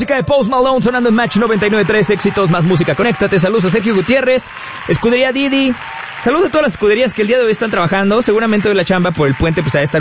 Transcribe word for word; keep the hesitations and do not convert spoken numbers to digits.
música de Post Malone sonando en Match noventa y nueve punto tres, éxitos más música. Conéctate, saludos a Sergio Gutiérrez, Escudería Didi. Saludos a todas las escuderías que el día de hoy están trabajando. Seguramente hoy la chamba por el puente pues a estar